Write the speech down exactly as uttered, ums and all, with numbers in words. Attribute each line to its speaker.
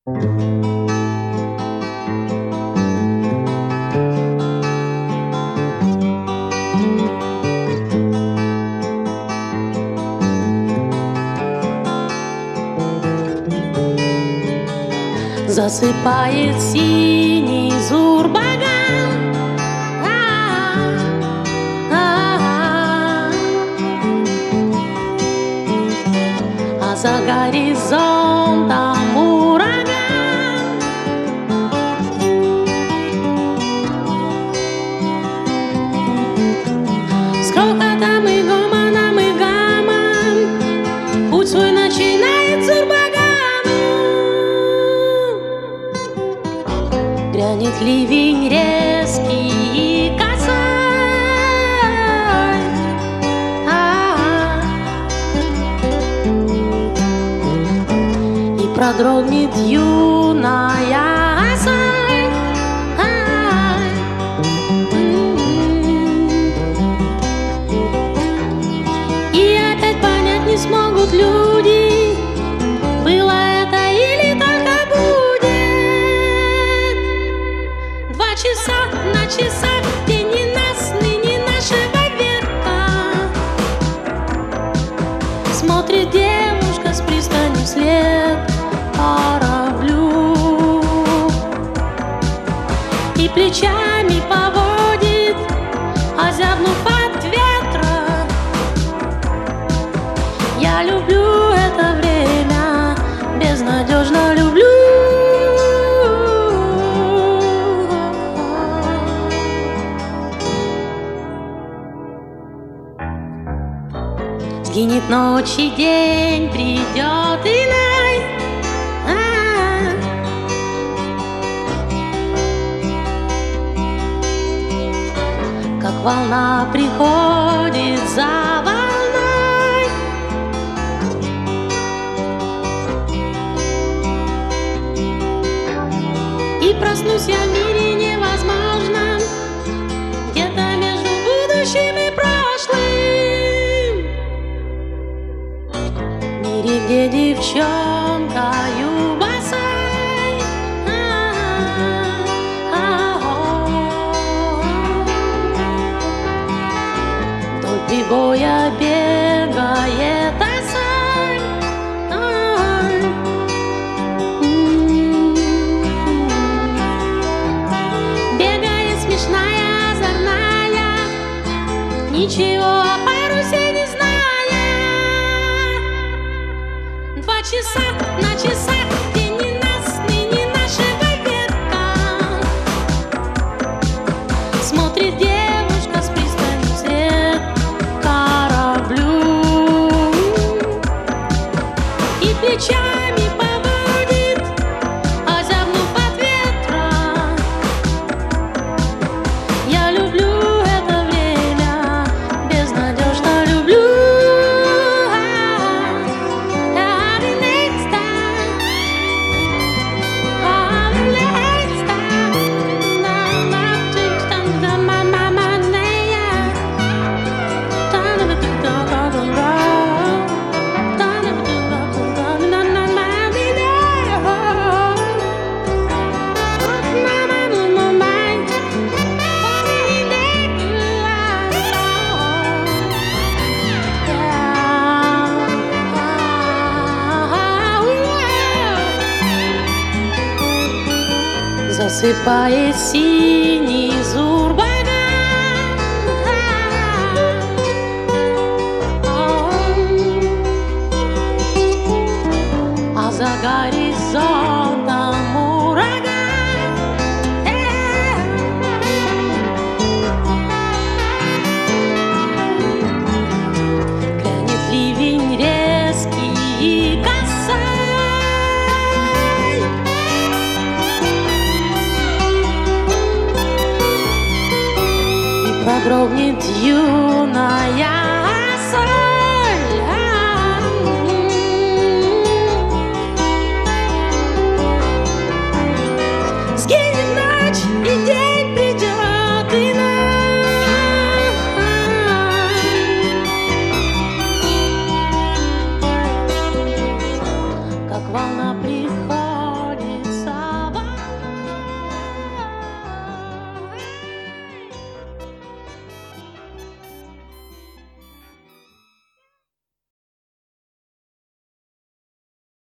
Speaker 1: Засыпает синий Зурбаган, а, а за горизонтом ураган. С грохотом и гомоном и гамом путь свой начинает Зурбаган. Грянет ливень резкий и косой, а-а-а. И продрогнет юная осой, а-а-а. И опять понять не смогут люди, было это или только будет. Два часа на часах, день ненастный, не нашего века. Смотрит девушка с пристани вслед кораблю и плечами поводит, озябнув от ветра. Я люблю это время, безнадежно люблю. Сгинет ночь и день, придет иной, а-а-а. Как волна приходит за волной, и проснусь я в мире невозможном, где-то между будущим и прошлым. Где девчонкою босой, вдоль прибоя бегает осой, бегает смешная, озорная, ничего о парусе не зная. Два часа на часах, день ненастный, не нашего века. Смотрит девушка с пристани вслед кораблю и плечами поводит, озябнув от ветра. Я люблю это время, безнадежно люблю. Засыпает синий Зурбаган, а за горизонтом ураган. Грянет ливень резкий и косой, продрогнет юная